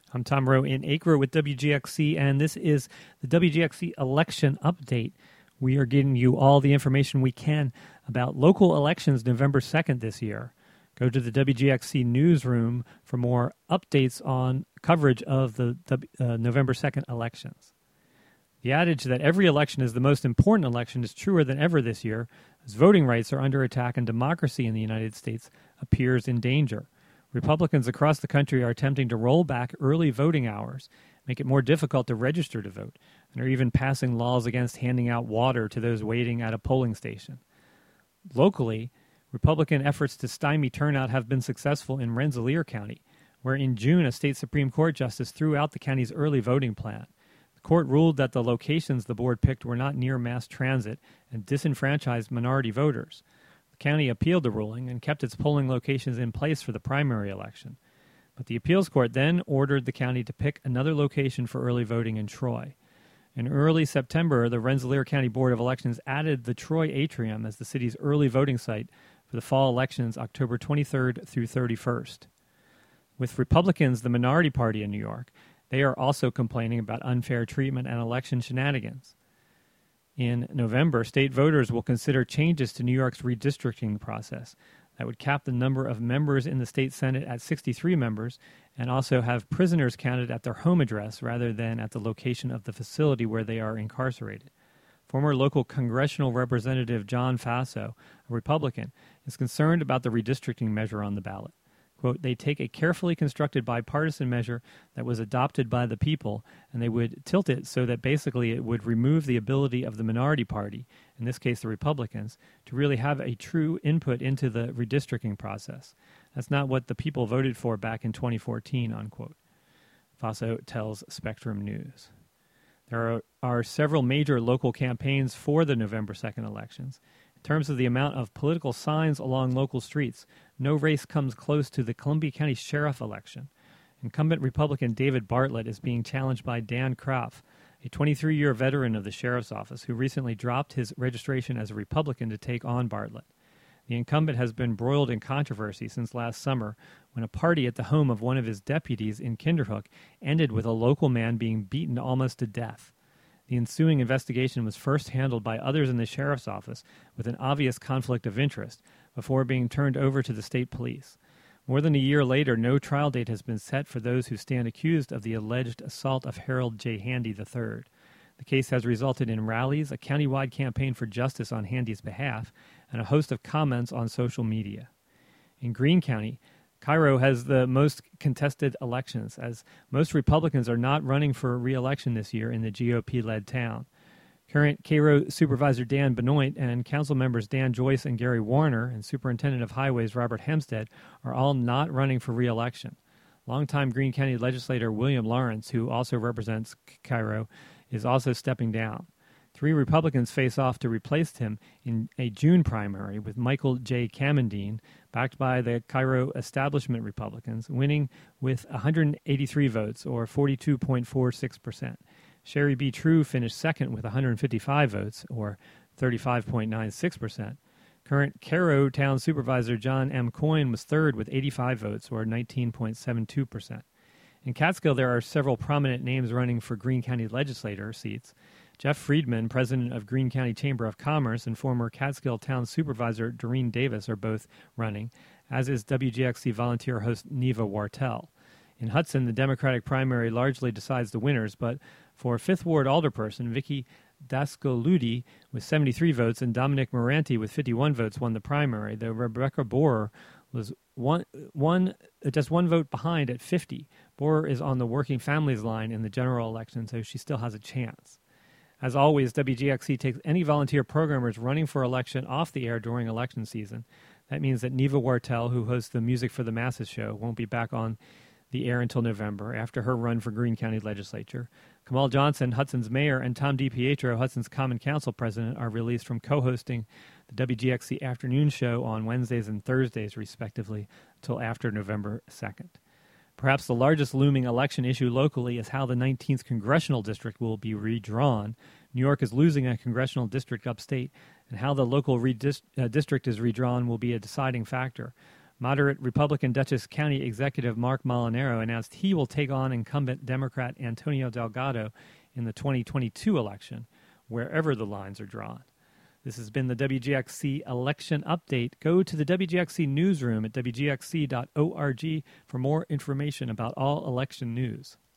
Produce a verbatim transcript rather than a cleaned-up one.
I'm Tom Rowe in Acre with W G X C, and this is the W G X C election update. We are giving you all the information we can about local elections November second this year. Go to the W G X C newsroom for more updates on coverage of the uh, November second elections. The adage that every election is the most important election is truer than ever this year, as voting rights are under attack and democracy in the United States appears in danger. Republicans across the country are attempting to roll back early voting hours, make it more difficult to register to vote, and are even passing laws against handing out water to those waiting at a polling station. Locally, Republican efforts to stymie turnout have been successful in Rensselaer County, where in June a state Supreme Court justice threw out the county's early voting plan. The court ruled that the locations the board picked were not near mass transit and disenfranchised minority voters. The county appealed the ruling and kept its polling locations in place for the primary election. But the appeals court then ordered the county to pick another location for early voting in Troy. In early September, the Rensselaer County Board of Elections added the Troy Atrium as the city's early voting site for the fall elections October twenty-third through thirty-first. With Republicans, the minority party in New York, they are also complaining about unfair treatment and election shenanigans. In November, state voters will consider changes to New York's redistricting process that would cap the number of members in the state Senate at sixty-three members and also have prisoners counted at their home address rather than at the location of the facility where they are incarcerated. Former local congressional representative John Faso, a Republican, is concerned about the redistricting measure on the ballot. Quote, they take a carefully constructed bipartisan measure that was adopted by the people, and they would tilt it so that basically it would remove the ability of the minority party, in this case the Republicans, to really have a true input into the redistricting process. That's not what the people voted for back in twenty fourteen, unquote. Faso tells Spectrum News. There are, are several major local campaigns for the November second elections. In terms of the amount of political signs along local streets, no race comes close to the Columbia County Sheriff election. Incumbent Republican David Bartlett is being challenged by Dan Kroff, a twenty-three-year veteran of the Sheriff's Office who recently dropped his registration as a Republican to take on Bartlett. The incumbent has been embroiled in controversy since last summer when a party at the home of one of his deputies in Kinderhook ended with a local man being beaten almost to death. The ensuing investigation was first handled by others in the sheriff's office with an obvious conflict of interest before being turned over to the state police. More than a year later, no trial date has been set for those who stand accused of the alleged assault of Harold J. Handy the third. The case has resulted in rallies, a countywide campaign for justice on Handy's behalf, and a host of comments on social media. In Greene County, Cairo has the most contested elections, as most Republicans are not running for re-election this year in the G O P-led town. Current Cairo Supervisor Dan Benoit and council members Dan Joyce and Gary Warner and Superintendent of Highways Robert Hempstead are all not running for re-election. Longtime Greene County legislator William Lawrence, who also represents Cairo, is also stepping down. Three Republicans face off to replace him in a June primary, with Michael J. Kamendine, backed by the Cairo establishment Republicans, winning with one hundred eighty-three votes, or forty-two point four six percent. Sherry B. True finished second with one hundred fifty-five votes, or thirty-five point nine six percent. Current Cairo Town Supervisor John M. Coyne was third with eighty-five votes, or nineteen point seven two percent. In Catskill, there are several prominent names running for Greene County legislator seats. Jeff Friedman, president of Greene County Chamber of Commerce, and former Catskill Town Supervisor Doreen Davis are both running, as is W G X C volunteer host Neva Wartell. In Hudson, the Democratic primary largely decides the winners, but for Fifth Ward alderperson Vicky Dascoludi with seventy-three votes and Dominic Moranti with fifty-one votes won the primary, though Rebecca Borer was one, one, just one vote behind at fifty. Borer is on the Working Families line in the general election, so she still has a chance. As always, W G X C takes any volunteer programmers running for election off the air during election season. That means that Neva Wartell, who hosts the Music for the Masses show, won't be back on the air until November, after her run for Greene County legislature. Kamal Johnson, Hudson's mayor, and Tom DiPietro, Hudson's Common Council president, are released from co-hosting the W G X C afternoon show on Wednesdays and Thursdays, respectively, until after November second. Perhaps the largest looming election issue locally is how the nineteenth congressional district will be redrawn. New York is losing a congressional district upstate, and how the local redist- uh, district is redrawn will be a deciding factor. Moderate Republican Dutchess County Executive Mark Molinaro announced he will take on incumbent Democrat Antonio Delgado in the twenty twenty-two election, wherever the lines are drawn. This has been the W G X C Election Update. Go to the W G X C newsroom at W G X C dot org for more information about all election news.